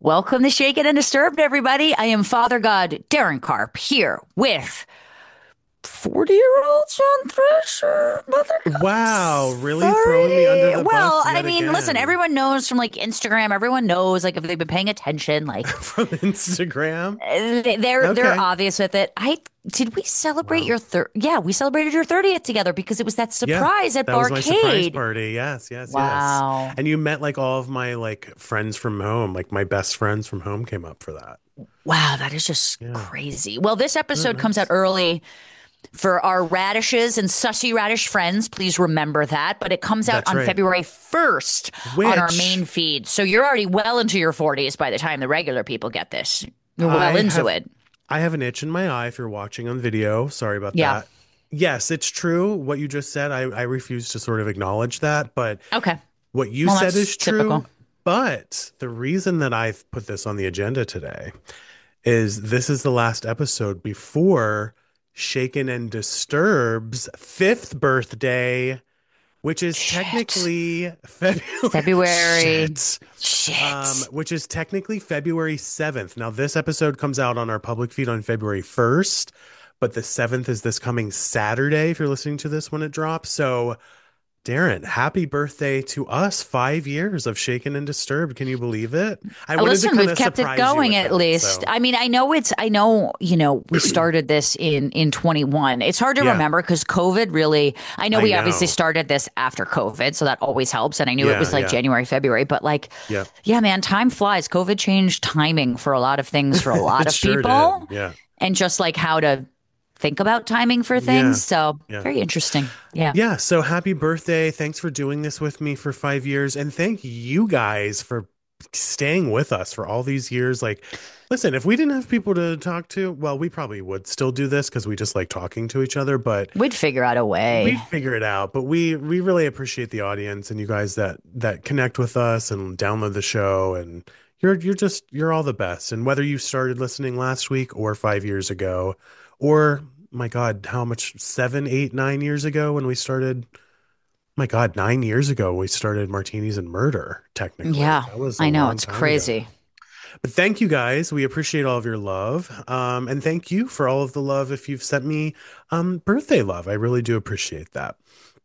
Welcome to Shake It and Disturbed, everybody. I am Father God Darren Carp here with 40-year-old John Thresher, Mother Wow, Goddess really throwing me under 30. the Well, bus I yet mean, listen, again everyone knows from like Instagram, everyone knows like if they've been paying attention, like from Instagram. they're Okay. obvious with it. I did we celebrate Wow. your third? Yeah, we celebrated your 30th together because it was that Yeah, surprise at that was my surprise Barcade. party. Yes, yes, yes. Wow. And you met like all of my like friends from home, like my best friends from home came up for that. Wow, that is just Yeah. crazy. Well, this Oh, episode comes out nice. early for our radishes and sussy radish friends. Please remember that. But it comes out That's on right. February 1st on our main Which feed. So you're already well into your 40s by the time the regular people get this. You're well I into have it. I have an itch in my eye if you're watching on video. Sorry about Yeah. that. Yes, it's true what you just said. I refuse to sort of acknowledge that, but Okay. what you Well, said that's is typical. true, but the reason that I've put this on the agenda today is this is the last episode before Shaken and Disturbed's fifth birthday, which is Shit. technically February February. shit. Shit. Which is technically February 7th. Now this episode comes out on our public feed on February 1st, but the 7th is this coming Saturday if you're listening to this when it drops. So Darren, happy birthday to us. 5 years of Shaken and Disturbed. Can you believe it? I wanted to Listen, kind we've of kept it surprise you going with at that. least. So, I know, we started this in 21. It's hard to yeah, remember because COVID really, I know I we obviously know. started this after COVID, so that always helps. And I knew it Yeah, was like yeah, January, February, but like, yeah. yeah, man, time flies. COVID changed timing for a lot of things for a lot It of sure did. people Yeah, and just like how to think about timing for things. yeah, So yeah. very interesting. Yeah. Yeah, so happy birthday. Thanks for doing this with me for 5 years. And thank you guys for staying with us for all these years. Like, listen, if we didn't have people to talk to, well, we probably would still do this because we just like talking to each other, but We'd figure out a way. we'd figure it out. But we really appreciate the audience and you guys that connect with us and download the show and you're all the best. And whether you started listening last week or 5 years ago, or my God, how much 7, 8, 9 years ago when we started my God, 9 years ago, we started Martinis and Murder, technically. Yeah, That was a I know. long It's time ago. crazy. But thank you guys. We appreciate all of your love. And thank you for all of the love if you've sent me birthday love. I really do appreciate that.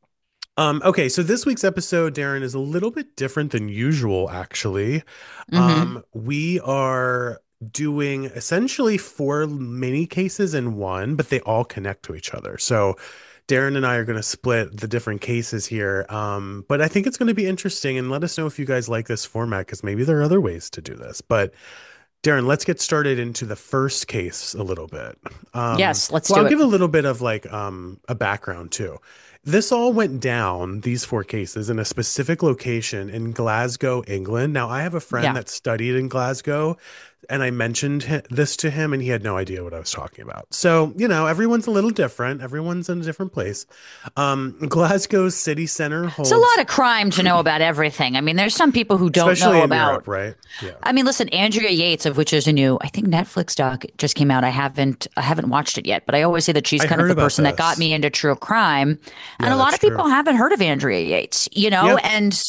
Okay, so this week's episode, Darren, is a little bit different than usual, actually. Hmm. We are doing essentially four mini cases in one, but they all connect to each other. So Darren and I are going to split the different cases here. But I think it's going to be interesting and let us know if you guys like this format because maybe there are other ways to do this. But Darren, let's get started into the first case a little bit. Yes, let's Well, I'll do give it. a little bit of like a background too. This all went down, these four cases, in a specific location in Glasgow, England. Now, I have a friend Yeah. that studied in Glasgow, and I mentioned this to him, and he had no idea what I was talking about. So, everyone's a little different. Everyone's in a different place. Glasgow's city center It's a holds, lot of crime to know about everything. I mean, there's some people who don't especially know in about. Europe, right? Yeah. I mean, listen, Andrea Yates, of which is a new, I think Netflix doc just came out. I haven't watched it yet, but I always say that she's I kind of heard the about person that got this. me into true crime, and Yeah, a lot that's of people true. haven't heard of Andrea Yates, Yep. and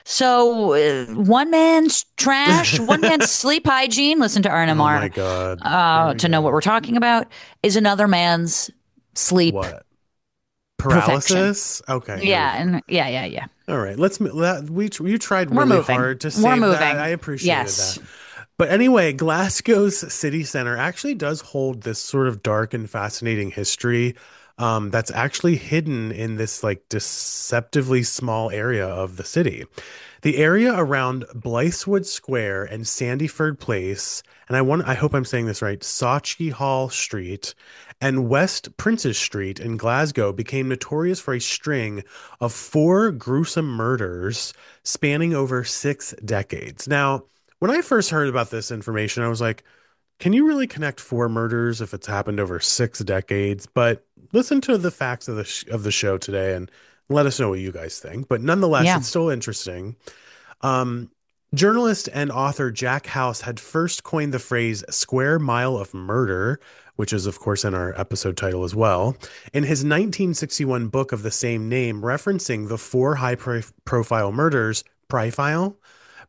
so one man's trash, one man's sleep hygiene. Listen to Oh RNMR my God. Here we to know what go. we're talking about. Is another man's sleep What? perfection. Paralysis? Okay, here we Yeah, go. and yeah. All right, you tried We're really moving. hard to We're save that. I moving. appreciated Yes. that. But anyway, Glasgow's city center actually does hold this sort of dark and fascinating history that's actually hidden in this like deceptively small area of the city. The area around Blythewood Square and Sandyford Place, and I hope I'm saying this right, Sautchie Hall Street and West Princes Street in Glasgow became notorious for a string of four gruesome murders spanning over 6 decades. Now, when I first heard about this information, I was like, can you really connect four murders if it's happened over 6 decades? But listen to the facts of the show today and let us know what you guys think. But nonetheless, Yeah. it's still interesting. Um, Journalist and author Jack House had first coined the phrase square mile of murder, which is, of course, in our episode title as well, in his 1961 book of the same name, referencing the four high profile murders,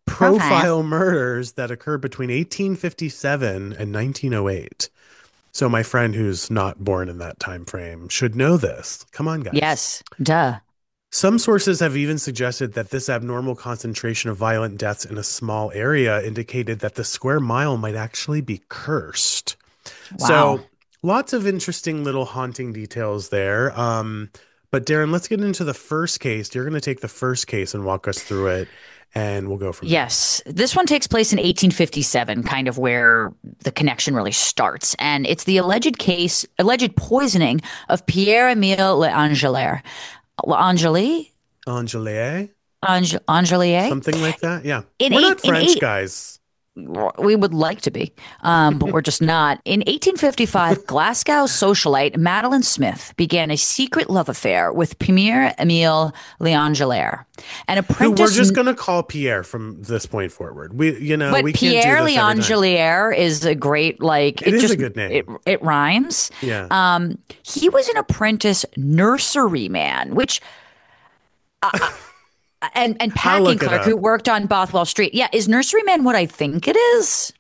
Okay. profile murders that occurred between 1857 and 1908. So my friend who's not born in that time frame should know this. Come on, guys. Yes. Duh. Some sources have even suggested that this abnormal concentration of violent deaths in a small area indicated that the square mile might actually be cursed. Wow. So lots of interesting little haunting details there. But Darren, let's get into the first case. You're going to take the first case and walk us through it, and we'll go from there. Yes, this one takes place in 1857, kind of where the connection really starts. And it's the alleged poisoning of Pierre-Emile L'Angelier. L'Angeli? Angelier, Angelier? something like that. Yeah. In We're not eight, in French eight, guys. we would like to be, but we're just not. In 1855, Glasgow socialite Madeline Smith began a secret love affair with Pierre-Emile L'Angelier, an Who we're apprentice. just going to call Pierre from this point forward. But We can't do Pierre this every time. L'Angelier is a great, like, It is a good it name. it rhymes. Yeah. He was an apprentice nurseryman, which and I'll packing look it clerk who up. worked on Bothwell Street. Yeah, is nurseryman what I think it is?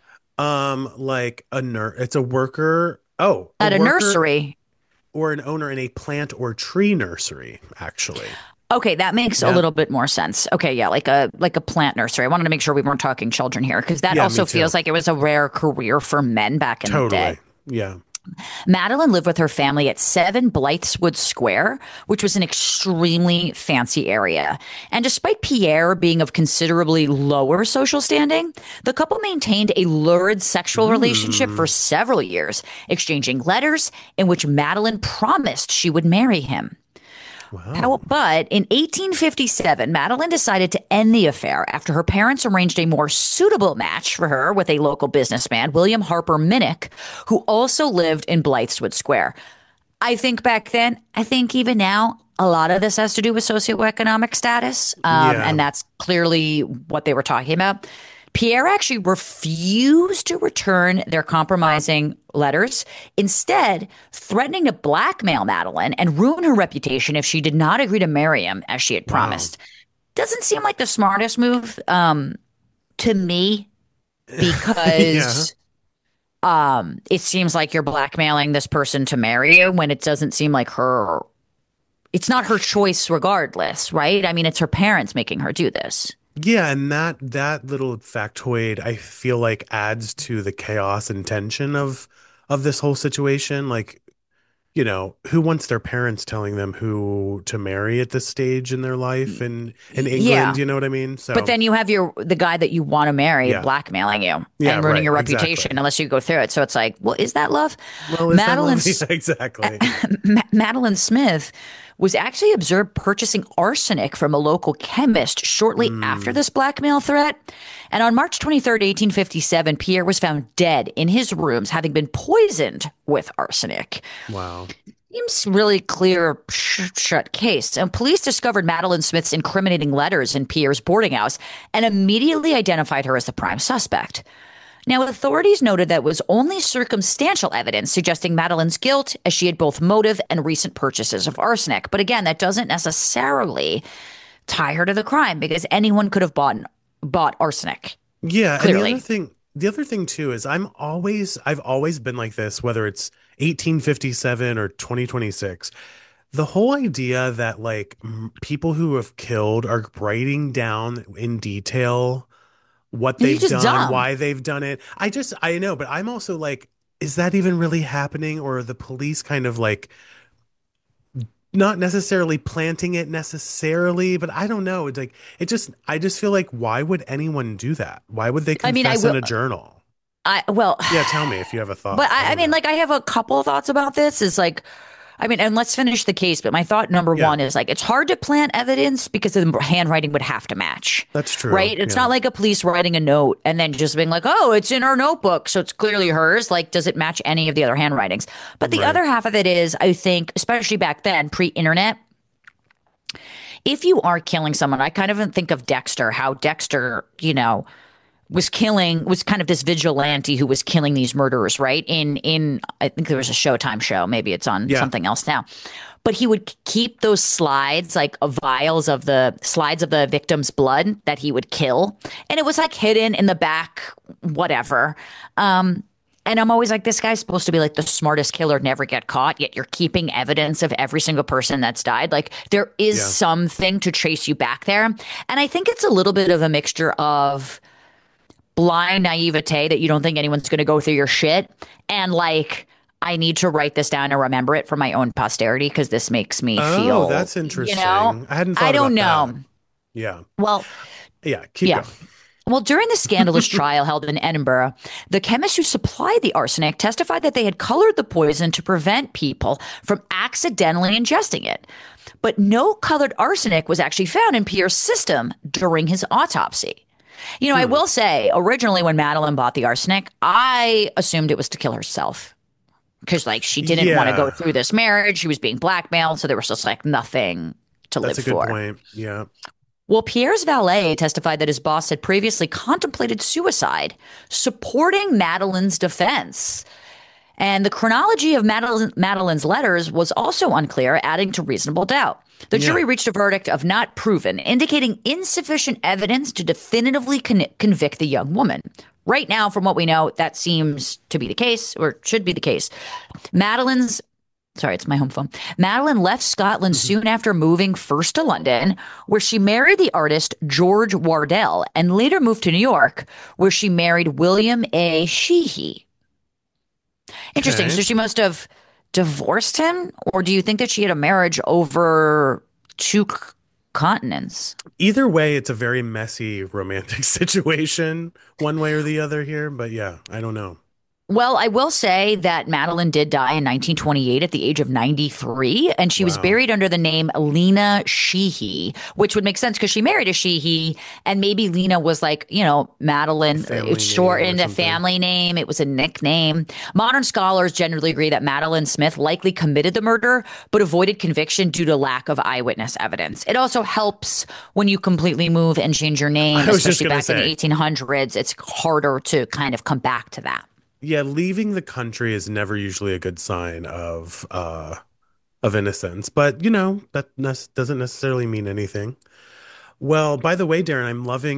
Like a it's a worker. Oh, a At a worker nursery. or an owner in a plant or tree nursery, actually. Okay, that makes a Yeah. little bit more sense. Okay, yeah, like a plant nursery. I wanted to make sure we weren't talking children here because that Yeah, me also too. feels like it was a rare career for men back in the day. Totally. Yeah. Madeline lived with her family at 7 Blytheswood Square, which was an extremely fancy area. And despite Pierre being of considerably lower social standing, the couple maintained a lurid sexual relationship for Hmm. several years, exchanging letters in which Madeline promised she would marry him. Wow. But in 1857, Madeline decided to end the affair after her parents arranged a more suitable match for her with a local businessman, William Harper Minnick, who also lived in Blytheswood Square. I think back then, I think even now, a lot of this has to do with socioeconomic status. Yeah. And that's clearly what they were talking about. Pierre actually refused to return their compromising letters, instead, threatening to blackmail Madeline and ruin her reputation if she did not agree to marry him as she had Wow. promised. Doesn't seem like the smartest move to me Yeah. because it seems like you're blackmailing this person to marry you when it doesn't seem like it's not her choice regardless, right? I mean, it's her parents making her do this. Yeah, and that little factoid I feel like adds to the chaos and tension of this whole situation. Like, who wants their parents telling them who to marry at this stage in their life in England, Yeah. you know what I mean? But So, then you have the guy that you want to marry yeah. blackmailing you Yeah, and ruining right. your reputation Exactly. unless you go through it. So it's like, well, is that love? Well, is that love? Yeah, Madeline's exactly. Madeline Smith was actually observed purchasing arsenic from a local chemist shortly after Mm, this blackmail threat. And on March 23rd, 1857, Pierre was found dead in his rooms, having been poisoned with arsenic. wow. Seems really clear shut case. And police discovered Madeline Smith's incriminating letters in Pierre's boarding house and immediately identified her as the prime suspect. Now, authorities noted that was only circumstantial evidence suggesting Madeline's guilt, as she had both motive and recent purchases of arsenic. But again, that doesn't necessarily tie her to the crime because anyone could have bought arsenic, Yeah, and clearly. the other thing too is I've always been like this, whether it's 1857 or 2026. The whole idea that like people who have killed are writing down in detail what It's they've just done, dumb. why they've done it. I know, but I'm also like, is that even really happening? Or are the police kind of like not necessarily planting it necessarily, but I don't know. It's like I just feel like why would anyone do that? Why would they I mean, I confess in will. a journal? Well, Yeah, tell me if you have a but thought. I I don't mean, know. like, I have a couple of thoughts about this. Is like, I mean, and let's finish the case. But my thought number Yeah, one is like, it's hard to plant evidence because the handwriting would have to match, that's true. right? It's Yeah, not like a police writing a note and then just being like, oh, it's in our notebook. So it's clearly hers. Like, does it match any of the other handwritings? But the right. other half of it is, I think, especially back then, pre-internet, if you are killing someone, I kind of think of Dexter, how Dexter, was kind of this vigilante who was killing these murderers, right? In I think there was a Showtime show, maybe it's on Yeah. something else now. But he would keep those slides, like vials of the slides of the victim's blood that he would kill. And it was like hidden in the back, whatever. And I'm always like, this guy's supposed to be like the smartest killer, never get caught, yet you're keeping evidence of every single person that's died. Like there is Yeah. something to trace you back there. And I think it's a little bit of a mixture of blind naivete that you don't think anyone's going to go through your shit and like I need to write this down and remember it for my own posterity because this makes me Oh, feel, that's you know, interesting. I hadn't I thought don't about that. know. Yeah. Well, Yeah. Keep yeah. going. Well, during the scandalous trial held in Edinburgh, the chemists who supplied the arsenic testified that they had colored the poison to prevent people from accidentally ingesting it. But no colored arsenic was actually found in Pierre's system during his autopsy. You know, I Hmm. will say, originally when Madeline bought the arsenic, I assumed it was to kill herself because, like, she didn't want to go Yeah. through this marriage. She was being blackmailed, so there was just like nothing to That's live a good for. point. Yeah. Well, Pierre's valet testified that his boss had previously contemplated suicide, supporting Madeline's defense. And the chronology of Madeline's letters was also unclear, adding to reasonable doubt. The Yeah. jury reached a verdict of not proven, indicating insufficient evidence to definitively convict the young woman. Right now, from what we know, that seems to be the case, or should be the case. Madeline's Sorry, it's my home phone. Madeline left Scotland Mhm. soon after moving first to London, where she married the artist George Wardell, and later moved to New York, where she married William A. Sheehy. Interesting. Okay. So she must have divorced him, or do you think that she had a marriage over two continents? Either way, it's a very messy romantic situation, one way or the other here. But yeah, I don't know. Well, I will say that Madeline did die in 1928 at the age of 93, and she was Wow. buried under the name Lena Sheehy, which would make sense because she married a Sheehy, and maybe Lena was like, you know, A Madeline. It's family name or shortened, a something. family name. It was a nickname. Modern scholars generally agree that Madeline Smith likely committed the murder, but avoided conviction due to lack of eyewitness evidence. It also helps when you completely move and change your name, I was just especially gonna back in the say, 1800s. It's harder to kind of come back to that. yeah, leaving the country is never usually a good sign of innocence, but you know, doesn't necessarily mean anything. Well, by the way, Darren, I'm loving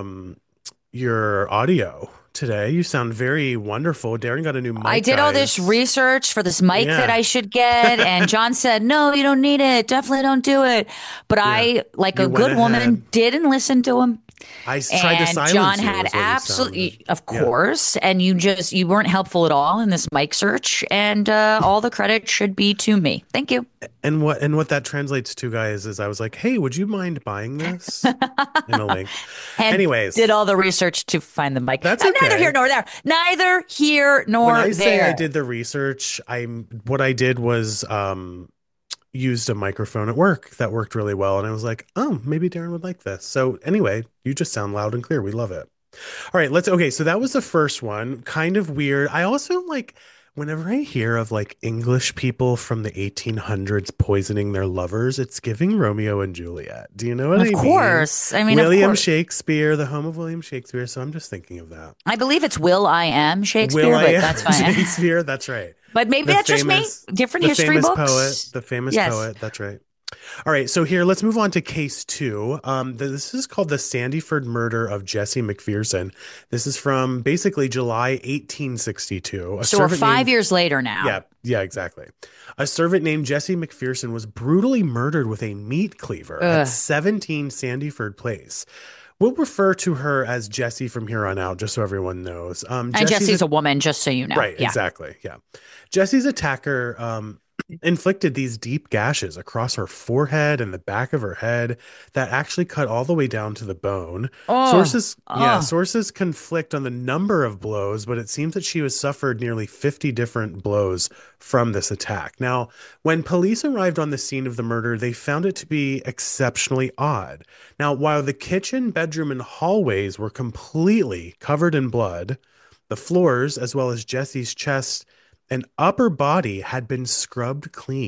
your audio today. You sound very wonderful. Darren got a new I mic, did all this guys. research for this mic that Yeah. I should get, and John said, "No, you don't need it. Definitely don't do it." But Yeah. I, like a You went good woman, ahead. didn't listen to him. Tried to And John silence you had is what you sounded. absolutely, of Yeah. course, and you weren't helpful at all in this mic search, and all the credit should be to me. Thank you. And what that translates to, guys, is I was like, "Hey, would you mind buying this?" In a link. And did Anyways, all the research to find the mic. that's Neither here okay. nor there. Neither here When nor I say I there. did the research, what I did was used a microphone at work that worked really well, and I was like, "Oh, maybe Darren would like this." So anyway, you just sound loud and clear. We love it. All right, okay, so that was the first one. Kind of weird. I also like whenever I hear of like English people from the 1800s poisoning their lovers, it's giving Romeo and Juliet. Do you know what Of I mean? course. I mean, of William course. Shakespeare, the home of William Shakespeare. So I'm just thinking of that. I believe it's Will I Am Will Shakespeare, I but am that's fine. Shakespeare? That's right. But maybe The that's just me. famous, Different the history famous poet, books. the famous Yes. poet. That's right. All right, so here let's move on to case two. This is called the Sandyford murder of Jesse McPherson. This is from basically July 1862. A So we're servant 5 years later now. yeah, exactly. A servant named Jesse McPherson was brutally murdered with a meat cleaver at Ugh. 17 Sandyford Place. We'll refer to her as Jessie from here on out, just so everyone knows. And Jesse's Jesse's a woman, just so you know. Right, Yeah. exactly. Yeah. Jesse's attacker inflicted these deep gashes across her forehead and the back of her head that actually cut all the way down to the bone. Oh, oh. Sources conflict on the number of blows, but it seems that she has suffered nearly 50 different blows from this attack. Now, when police arrived on the scene of the murder, they found it to be exceptionally odd. Now, while the kitchen, bedroom, and hallways were completely covered in blood, the floors, as well as Jesse's chest and upper body, had been scrubbed clean.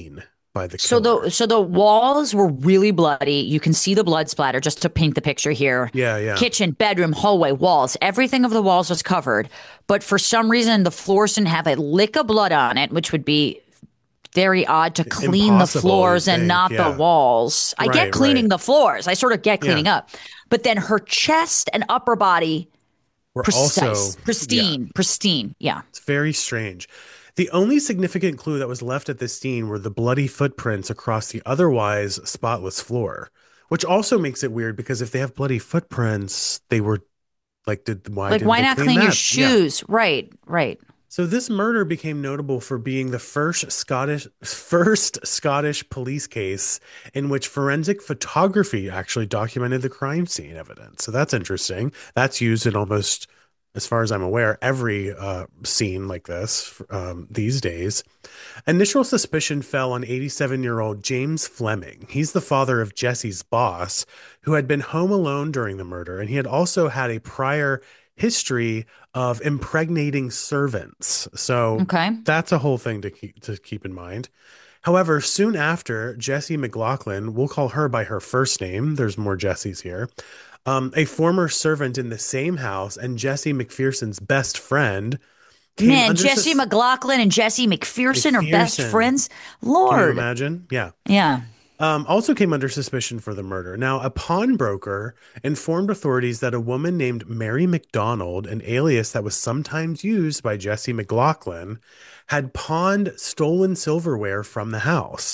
by the So killer. the walls were really bloody. You can see the blood splatter just to paint the picture here. Yeah, yeah. Kitchen, bedroom, hallway, walls. Everything of the walls was covered. But for some reason the floors didn't have a lick of blood on it, which would be very odd to clean the Impossible, you'd floors and think. not the Yeah. walls. I get Right, right. cleaning the floors. I sort of get Yeah. cleaning up. But then her chest and upper body We're also, precise, yeah, pristine, pristine. Yeah. it's very strange. The only significant clue that was left at this scene were the bloody footprints across the otherwise spotless floor, which also makes it weird because if they have bloody footprints, they were like, why Like, didn't why they not clean clean your that? Yeah. shoes? Right, right. So this murder became notable for being the first Scottish police case in which forensic photography actually documented the crime scene evidence. So that's interesting. That's used in almost, as far as I'm aware, every scene like this these days. Initial suspicion fell on 87-year-old James Fleming. He's the father of Jesse's boss, who had been home alone during the murder, and he had also had a prior history of impregnating servants. So Okay. that's a whole thing to keep in mind. However, soon after, Jessie McLaughlin, we'll call her by her first name. There's more Jessies here. A former servant in the same house and Jesse McPherson's best friend came Man, under Jesse McLaughlin and Jesse McPherson are best McPherson. friends. Can you Lord. imagine? Yeah. Yeah. Also came under suspicion for the murder. Now, a pawnbroker informed authorities that a woman named Mary McDonald, an alias that was sometimes used by Jesse McLaughlin, had pawned stolen silverware from the house.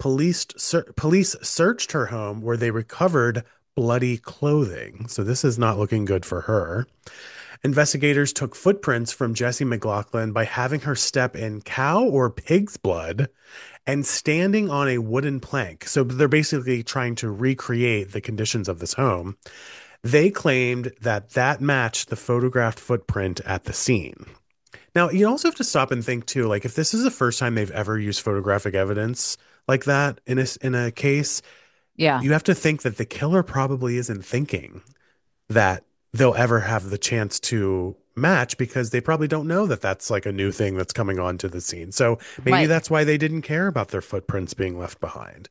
Police searched her home where they recovered bloody clothing. So this is not looking good for her. Investigators took footprints from Jesse McLaughlin by having her step in cow or pig's blood and standing on a wooden plank. So they're basically trying to recreate the conditions of this home. They claimed that that matched the photographed footprint at the scene. Now, you also have to stop and think too, like if this is the first time they've ever used photographic evidence like that in a case, Yeah. you have to think that the killer probably isn't thinking that they'll ever have the chance to match because they probably don't know that that's like a new thing that's coming onto the scene. So maybe Right. that's why they didn't care about their footprints being left behind.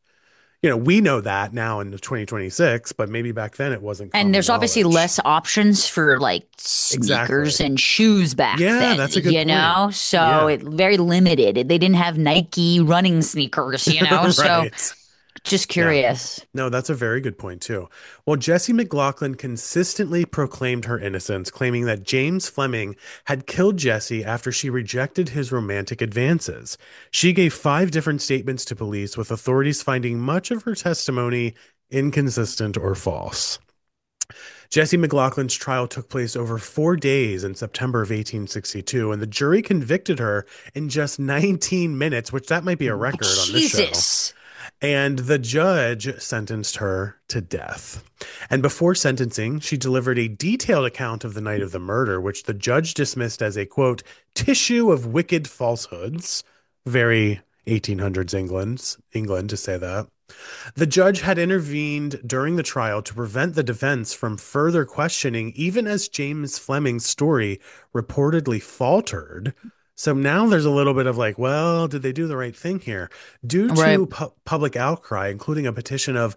We know that now in 2026, but maybe back then it wasn't And common there's obviously knowledge. less options for like Exactly. sneakers and shoes back Yeah, then, that's a good point. So Yeah. it very limited. They didn't have Nike running sneakers. So Right. just Yeah. curious. No, that's a very good point, too. Well, Jessie McLaughlin consistently proclaimed her innocence, claiming that James Fleming had killed Jessie after she rejected his romantic advances. She gave 5 different statements to police, with authorities finding much of her testimony inconsistent or false. Jessie McLaughlin's trial took place over 4 days in September of 1862, and the jury convicted her in just 19 minutes, which that might be a record on this show. Jesus. And the judge sentenced her to death. And before sentencing, she delivered a detailed account of the night of the murder, which the judge dismissed as a quote, tissue of wicked falsehoods. Very 1800s England to say that. The judge had intervened during the trial to prevent the defense from further questioning, even as James Fleming's story reportedly faltered. So now there's a little bit of like, well, did they do the right thing here? Due Right. to public outcry, including a petition of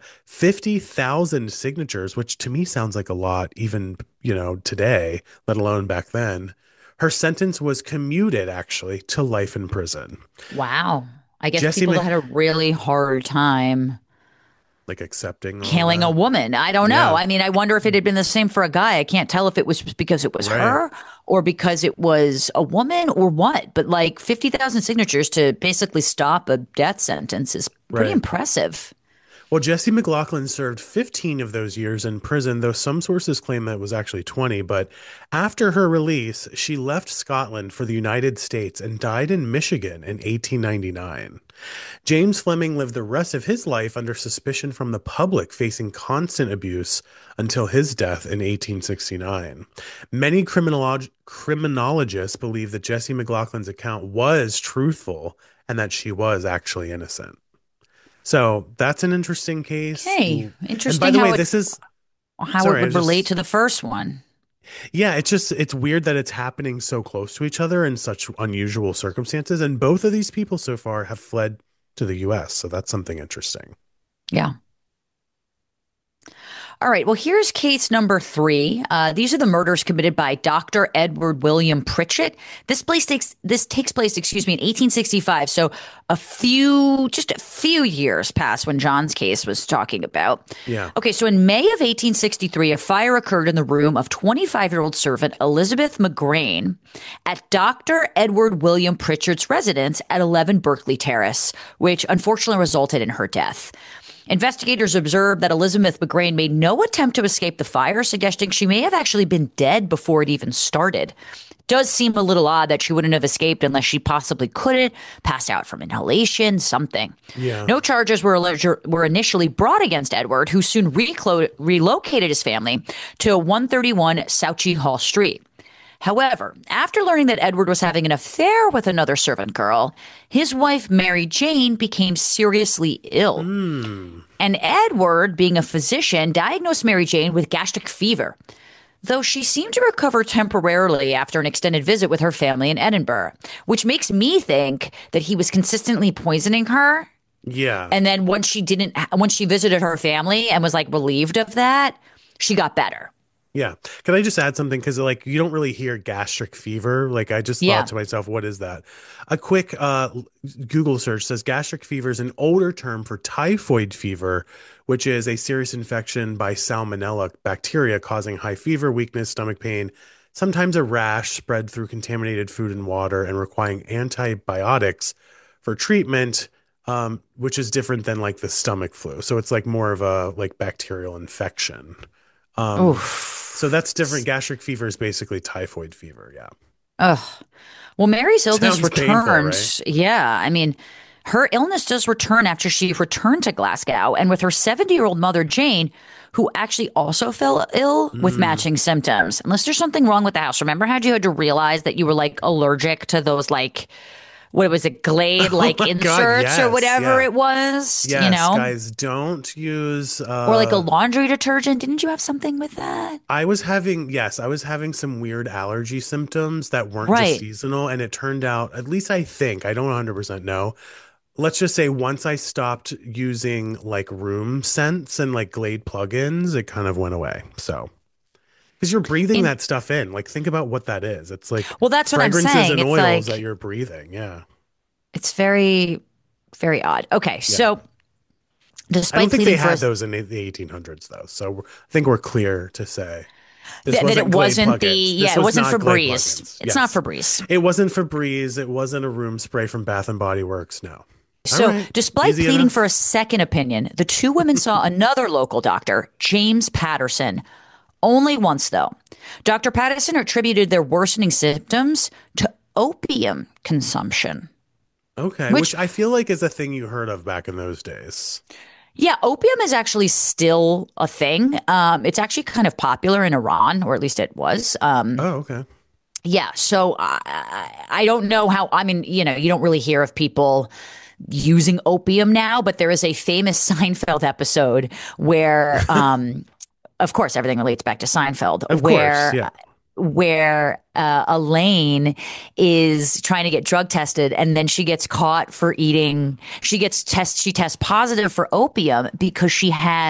50,000 signatures, which to me sounds like a lot, even, today, let alone back then. Her sentence was commuted actually to life in prison. Wow. I guess Jesse people Mc, had a really hard time like accepting all killing a that. woman. I don't know. Yeah, I mean, I wonder if it had been the same for a guy. I can't tell if it was because it was right. her or because it was a woman or what. But like 50,000 signatures to basically stop a death sentence is pretty Right. impressive. Well, Jessie McLaughlin served 15 of those years in prison, though some sources claim that it was actually 20. But after her release, she left Scotland for the United States and died in Michigan in 1899. James Fleming lived the rest of his life under suspicion from the public, facing constant abuse until his death in 1869. Many criminologists believe that Jessie McLaughlin's account was truthful and that she was actually innocent. So that's an interesting case. Okay. And by Interesting the how way, it this is, how it sorry, I would relate just, to the first one. yeah, it's weird that it's happening so close to each other in such unusual circumstances. And both of these people so far have fled to the US. So that's something interesting. Yeah. All right. Well, here's case number three. These are the murders committed by Dr. Edward William Pritchett. This takes place, excuse me, in 1865. So just a few years past when John's case was talking about. Yeah. Okay. So in May of 1863, a fire occurred in the room of 25-year-old servant Elizabeth McGrain at Dr. Edward William Pritchett's residence at 11 Berkeley Terrace, which unfortunately resulted in her death. Investigators observed that Elizabeth McGrain made no attempt to escape the fire, suggesting she may have actually been dead before it even started. Does seem a little odd that she wouldn't have escaped unless she possibly couldn't, pass out from inhalation, something. Yeah. No charges were initially brought against Edward, who soon relocated his family to 131 Sauchi Hall Street. However, after learning that Edward was having an affair with another servant girl, his wife, Mary Jane, became seriously ill. And Edward, being a physician, diagnosed Mary Jane with gastric fever, though she seemed to recover temporarily after an extended visit with her family in Edinburgh, which makes me think that he was consistently poisoning her. Yeah. And then when she visited her family and was like relieved of that, she got better. Yeah. Can I just add something? Because like you don't really hear gastric fever. Like I just thought to myself, what is that? A quick Google search says gastric fever is an older term for typhoid fever, which is a serious infection by salmonella bacteria causing high fever, weakness, stomach pain, sometimes a rash spread through contaminated food and water, and requiring antibiotics for treatment, which is different than like the stomach flu. So it's like more of a like bacterial infection. So that's different. Gastric fever is basically typhoid fever. Yeah. Ugh. Well, Mary's illness Sounds painful, returned. right? Yeah. I mean, her illness does return after she returned to Glasgow and with her 70-year-old mother, Jane, who actually also fell ill with matching symptoms. Unless there's something wrong with the house. Remember how you had to realize that you were like allergic to those like, what was it, Glade like my God, inserts or yes, whatever yeah. it was, Yes, you know? guys, don't use Or like a laundry detergent. Didn't you have something with that? I was having some weird allergy symptoms that weren't just Right. seasonal, and it turned out, at least I think, I don't 100% know. Let's just say once I stopped using like room scents and like Glade plugins, it kind of went away. So, because you're breathing that stuff in, like think about what that is. It's like Well, that's what I'm fragrances saying. and It's oils like that you're breathing. Yeah. it's very, very odd. Okay, Yeah. so I despite don't think they pleading for had those in the 1800s though. So I think we're clear to say this that it wasn't Glade wasn't plugins. This it was wasn't not Glade Febreze. plugins. It's not Yes. Febreze. It wasn't Febreze. It wasn't a room spray from Bath and Body Works. No. All So, right. despite Easy pleading enough. for a second opinion, the two women saw another local doctor, James Patterson. Only once, though. Dr. Patterson attributed their worsening symptoms to opium consumption. Okay, which I feel like is a thing you heard of back in those days. Yeah, opium is actually still a thing. It's actually kind of popular in Iran, or at least it was. Oh, okay. Yeah, so I don't know how. I mean, you know, you don't really hear of people using opium now, but there is a famous Seinfeld episode where, of course, everything relates back to Seinfeld, Of where course, yeah. Elaine is trying to get drug tested, and then she gets caught for eating. She tests positive for opium because she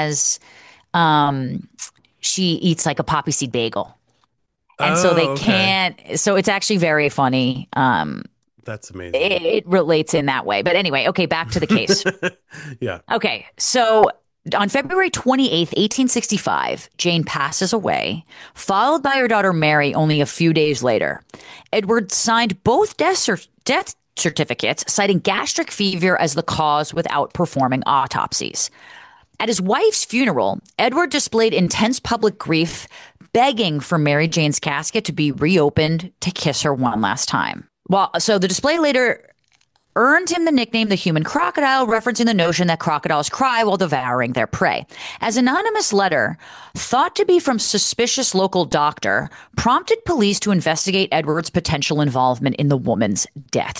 eats like a poppy seed bagel. And so they okay. can't. So it's actually very funny. That's amazing. It relates in that way. But anyway, okay, back to the case. Yeah. Okay, so on February 28th, 1865, Jane passes away, followed by her daughter Mary only a few days later. Edward signed both death certificates, citing gastric fever as the cause without performing autopsies. At his wife's funeral, Edward displayed intense public grief, begging for Mary Jane's casket to be reopened to kiss her one last time. So the display later earned him the nickname the human crocodile, referencing the notion that crocodiles cry while devouring their prey. As anonymous letter, thought to be from suspicious local doctor, prompted police to investigate Edward's potential involvement in the woman's deaths.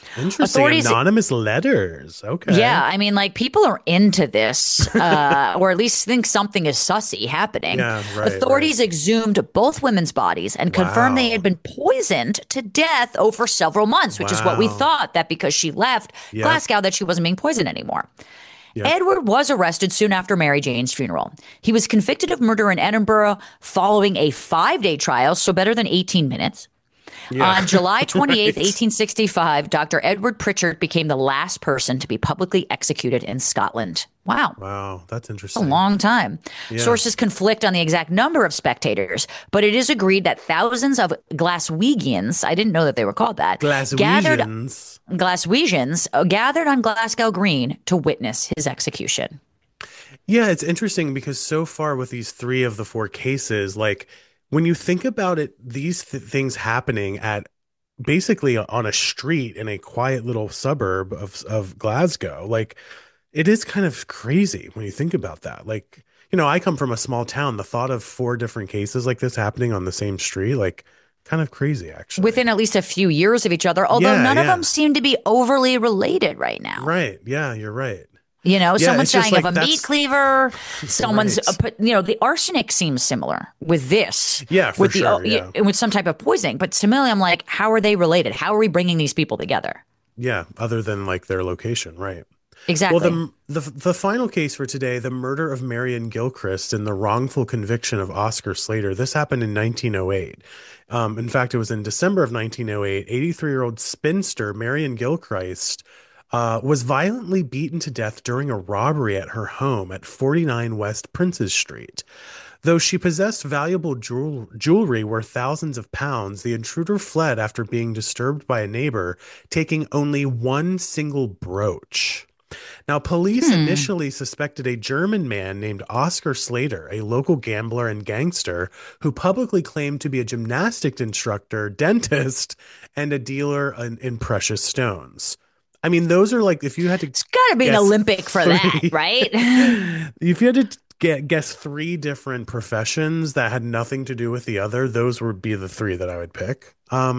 Interesting. Authorities Anonymous letters. Okay. Yeah, I mean, like people are into this, or at least think something is sussy happening. Yeah, right, right. Authorities exhumed both women's bodies and confirmed they had Wow. been poisoned to death over several months, which is what we Wow. thought that because she left Yep. Glasgow that she wasn't being poisoned anymore. Yep. Edward was arrested soon after Mary Jane's funeral. He was convicted of murder in Edinburgh following a 5-day trial, so better than 18 minutes. Yeah. On July Right. 28th, 1865, Dr. Edward Pritchard became the last person to be publicly executed in Scotland. Wow. Wow. That's A interesting. long time. Yeah. Sources conflict on the exact number of spectators, but it is agreed that thousands of Glaswegians, I didn't know that they were called that, gathered Glaswegians. Glaswegians gathered on Glasgow Green to witness his execution. Yeah, it's interesting because so far with these three of the four cases, like when you think about it, these things happening at basically on a street in a quiet little suburb of Glasgow, like it is kind of crazy when you think about that. Like, I come from a small town. The thought of four different cases like this happening on the same street, like kind of crazy, actually. Within at least a few years of each other, although Yeah, none of them yeah. seem to be overly related right now. Right. Yeah, you're right. You know, Yeah, someone's it's just dying of like a meat that's cleaver. Someone's, right. the arsenic seems similar with this, Yeah, for with sure. Yeah. with some type of poisoning. But similarly, I'm like, how are they related? How are we bringing these people together? Yeah, other than like their location, right. Well, Exactly. the final case for today, the murder of Marion Gilchrist and the wrongful conviction of Oscar Slater. This happened in 1908. In fact, it was in December of 1908. 83-year-old spinster Marion Gilchrist was violently beaten to death during a robbery at her home at 49 West Princes Street. Though she possessed valuable jewelry worth thousands of pounds, the intruder fled after being disturbed by a neighbor, taking only one single brooch. Now, police Hmm. initially suspected a German man named Oscar Slater, a local gambler and gangster who publicly claimed to be a gymnastic instructor, dentist, and a dealer in precious stones. I mean, those are like, if you had to It's got to be an guess Olympic for that, three, right? if you had to guess three different professions that had nothing to do with the other, those would be the three that I would pick.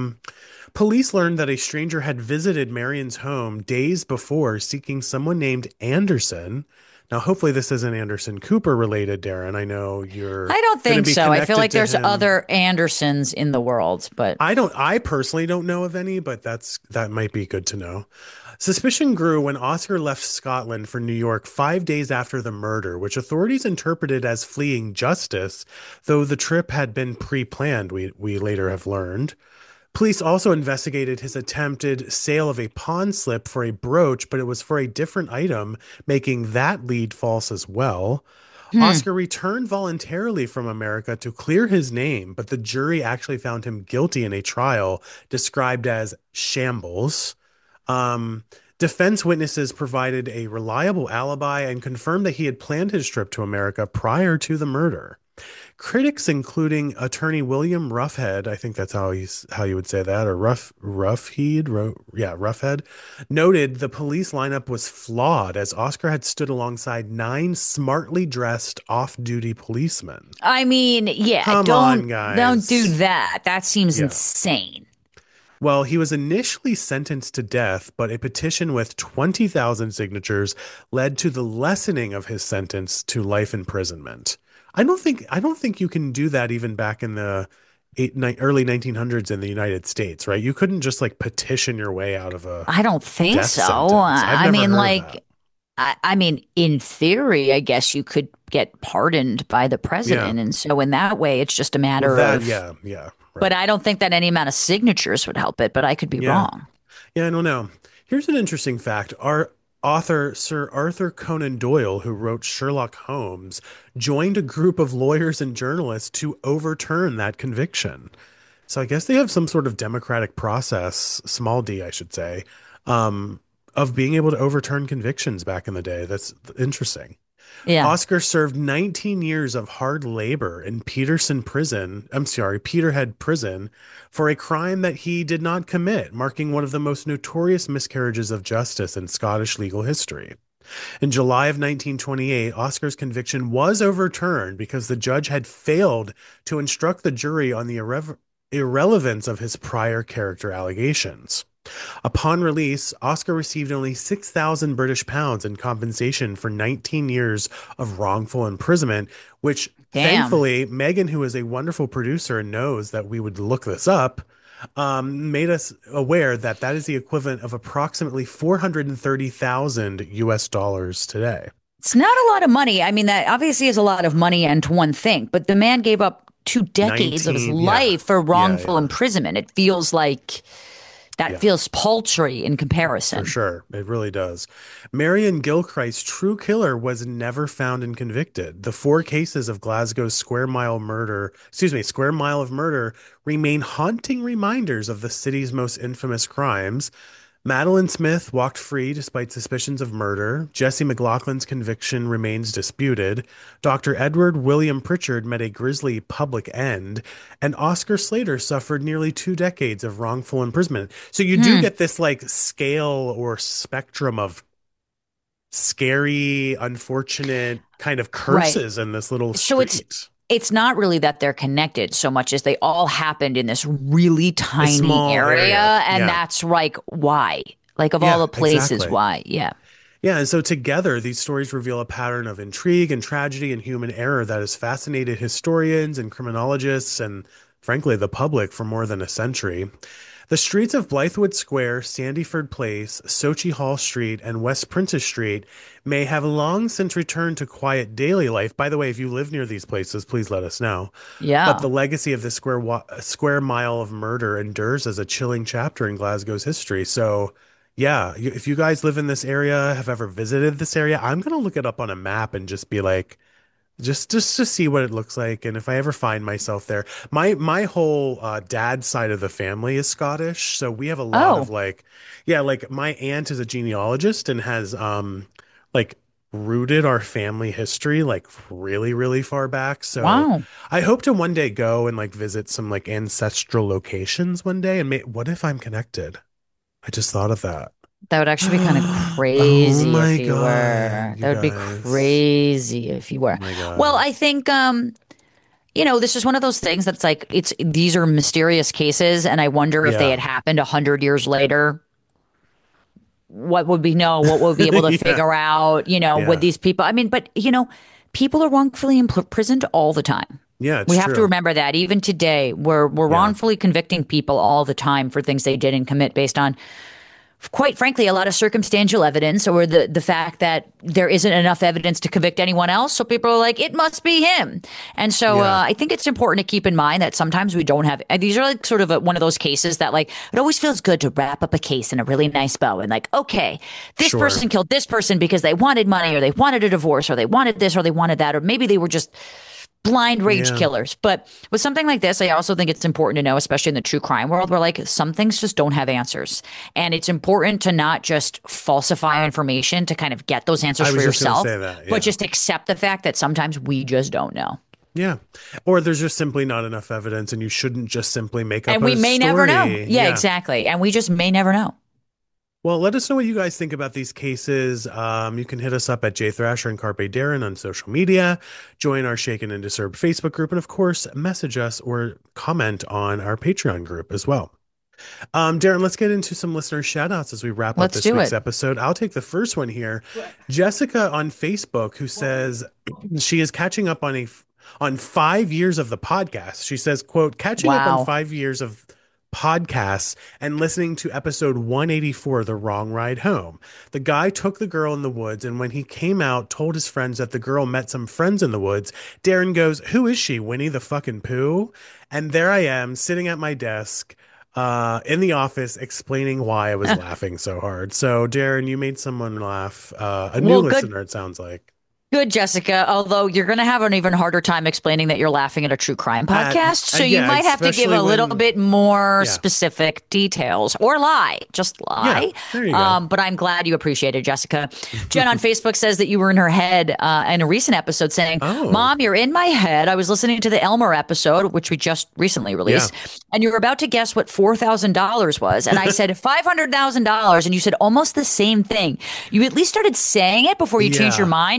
Police learned that a stranger had visited Marion's home days before seeking someone named Anderson. Now, hopefully, this isn't Anderson Cooper related, Darren. I know you're I don't going to think be so. I feel connected like to there's him. other Andersons in the world, but I personally don't know of any, but that might be good to know. Suspicion grew when Oscar left Scotland for New York 5 days after the murder, which authorities interpreted as fleeing justice, though the trip had been pre-planned, we later have learned. Police also investigated his attempted sale of a pawn slip for a brooch, but it was for a different item, making that lead false as well. hmm. Oscar returned voluntarily from America to clear his name, but the jury actually found him guilty in a trial described as shambles. Um, Defense witnesses provided a reliable alibi and confirmed that he had planned his trip to America prior to the murder. Critics, including attorney William Roughhead, I think that's how you would say that, or Roughhead, noted the police lineup was flawed as Oscar had stood alongside nine smartly dressed off-duty policemen. I mean, yeah, Come on, don't do guys. that. That seems Yeah. insane. Well, he was initially sentenced to death, but a petition with 20,000 signatures led to the lessening of his sentence to life imprisonment. I don't think you can do that even back in the early 1900s in the United States, right? You couldn't just like petition your way out of a I don't think death so. sentence. I've I never mean, heard of that. like, I mean, in theory, I guess you could get pardoned by the Yeah. president. And so, in that way, it's just a Well, matter of, yeah, yeah, but right. I don't think that any amount of signatures would help it, but I could be Yeah. wrong. Yeah, I don't know. Here's an interesting fact. Our author, Sir Arthur Conan Doyle, who wrote Sherlock Holmes, joined a group of lawyers and journalists to overturn that conviction. So I guess they have some sort of democratic process, small d, I should say, um, of being able to overturn convictions back in the day. That's interesting. Yeah. Oscar served 19 years of hard labor in Peterson Prison. I'm sorry, Peterhead Prison for a crime that he did not commit, marking one of the most notorious miscarriages of justice in Scottish legal history. In July of 1928, Oscar's conviction was overturned because the judge had failed to instruct the jury on the irrelevance of his prior character allegations. Upon release, Oscar received only 6,000 British pounds in compensation for 19 years of wrongful imprisonment, which Damn. thankfully, Megan, who is a wonderful producer and knows that we would look this up, made us aware that that is the equivalent of approximately 430,000 US dollars today. It's not a lot of money. I mean, that obviously is a lot of money and one thing, but the man gave up 2 decades of his 19, yeah. life for Yeah, wrongful yeah. imprisonment. It feels like that Yeah. feels paltry in For comparison. sure. It really does. Marion Gilchrist's true killer was never found and convicted. The four cases of Glasgow's Square Mile of Murder remain haunting reminders of the city's most infamous crimes. Madeline Smith walked free despite suspicions of murder. Jesse McLaughlin's conviction remains disputed. Dr. Edward William Pritchard met a grisly public end. And Oscar Slater suffered nearly 2 decades of wrongful imprisonment. So you do Hmm. get this like scale or spectrum of scary, unfortunate kind of Right. curses in this little So street. it's not really that they're connected so much as they all happened in this really A tiny small area. area, and Yeah. that's like why. Like of all Yeah, the places, exactly. why? Yeah. Yeah, and so together, these stories reveal a pattern of intrigue and tragedy and human error that has fascinated historians and criminologists and, frankly, the public for more than a century. The streets of Blythewood Square, Sandyford Place, Sochi Hall Street, and West Princess Street may have long since returned to quiet daily life. By the way, if you live near these places, please let us know. But Yeah. the legacy of the square mile of murder endures as a chilling chapter in Glasgow's history. So, yeah, if you guys live in this area, have ever visited this area, I'm gonna look it up on a map and just be like, just to see what it looks like, and if I ever find myself there. My whole dad's side of the family is Scottish, so we have a lot of Oh, like, yeah, like my aunt is a genealogist and has like rooted our family history like really really far back. So wow. I hope to one day go and like visit some like ancestral locations one day. And what if I'm connected? I just thought of that. That would actually be kind of Oh crazy my if you God, were. you That would be guys. crazy if you Oh were. my Well, God. I think this is one of those things that's like these are mysterious cases, and I wonder if they Yeah. had happened 100 years later, what would we know? What would we be able to Yeah. figure out? Would Yeah. these people? I mean, but people are wrongfully imprisoned all the time. Yeah, it's We have to true. remember that even today, we're Yeah. wrongfully convicting people all the time for things they didn't commit based on, quite frankly, a lot of circumstantial evidence or the fact that there isn't enough evidence to convict anyone else. So people are like, it must be him. And so Yeah. I think it's important to keep in mind that sometimes we don't have, and these are like sort of one of those cases that like, it always feels good to wrap up a case in a really nice bow and like, okay, this Sure. person killed this person because they wanted money or they wanted a divorce or they wanted this or they wanted that, or maybe they were just blind rage Yeah. killers. But with something like this, I also think it's important to know, especially in the true crime world, where like some things just don't have answers. And it's important to not just falsify information to kind of get those answers I for was just gonna yourself, say that. but Yeah. just accept the fact that sometimes we just don't know. Yeah. Or there's just simply not enough evidence and you shouldn't just simply make up And we a may never know. story. Yeah, Yeah. exactly. And we just may never know. Well, let us know what you guys think about these cases. You can hit us up at Jay Thrasher and Carpe Darren on social media, join our Shaken and Disturbed Facebook group, and of course, message us or comment on our Patreon group as well. Darren, let's get into some listener shout outs as we wrap up Let's this do week's it. episode. I'll take the first one here. Jessica on Facebook, who says she is catching up on 5 years of the podcast. She says, quote, catching up on Wow. 5 years of podcasts and listening to episode 184, The Wrong Ride Home. The guy took the girl in the woods, and when he came out, told his friends that the girl met some friends in the woods. Darren goes, who is she, Winnie the fucking Pooh? And there I am sitting at my desk in the office explaining why I was laughing so hard. So, Darren, you made someone laugh. A new Well, good. listener, it sounds like. Good, Jessica. Although you're going to have an even harder time explaining that you're laughing at a true crime podcast. So you Yeah, might have to give especially a little when, bit more yeah, specific details or lie. Just yeah, lie. there you go. But I'm glad you appreciated Jessica. Jen on Facebook says that you were in her head in a recent episode saying, Oh, Mom, you're in my head. I was listening to the Elmer episode, which we just recently yeah. released, and you were about to guess what $4,000 was. And I said $500,000. And you said almost the same thing. You at least started saying it before you changed your Yeah. mind. LOL.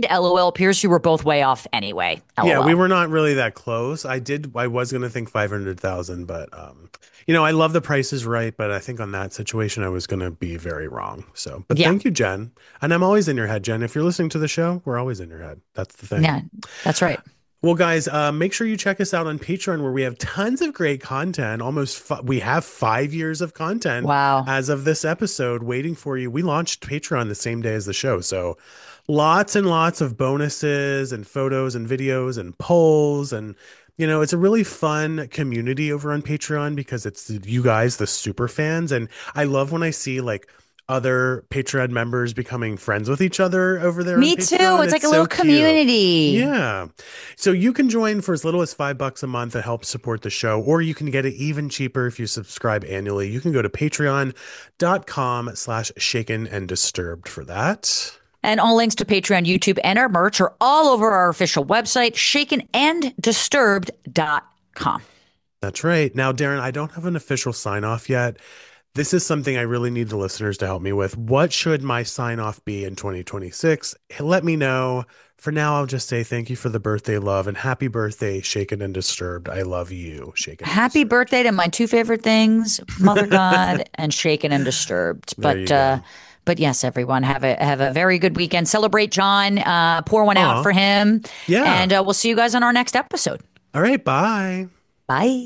well, it appears you were both way off anyway. Yeah, we LOL. were not really that close. I was gonna think 500,000, but you know, I love The Price is Right, but I think on that situation I was gonna be very wrong. So, but Yeah. thank you, Jen. And I'm always in your head, Jen. If you're listening to the show, we're always in your head. That's the thing. Yeah, that's right. Well, guys, make sure you check us out on Patreon, where we have tons of great content. We have 5 years of content Wow. as of this episode waiting for you. We launched Patreon the same day as the show, so lots and lots of bonuses and photos and videos and polls, and you know, it's a really fun community over on Patreon because it's you guys, the super fans, and I love when I see like other Patreon members becoming friends with each other over there on Me too. Patreon. It's like It's a so little cute. community. Yeah. So you can join for as little as $5 a month to help support the show, or you can get it even cheaper if you subscribe annually. You can go to patreon.com/shaken and disturbed for that. And all links to Patreon, YouTube, and our merch are all over our official website, shakenanddisturbed.com. That's right. Now, Darren, I don't have an official sign off yet. This is something I really need the listeners to help me with. What should my sign off be in 2026? Let me know. For now, I'll just say thank you for the birthday love and happy birthday, Shaken and Disturbed. I love you, Shaken and Happy Disturbed. birthday to my two favorite things, Mother God and Shaken and Disturbed. There you go. But yes, everyone have a very good weekend. Celebrate John. Pour one out Aw, for him. yeah. And we'll see you guys on our next episode. All right, bye. Bye.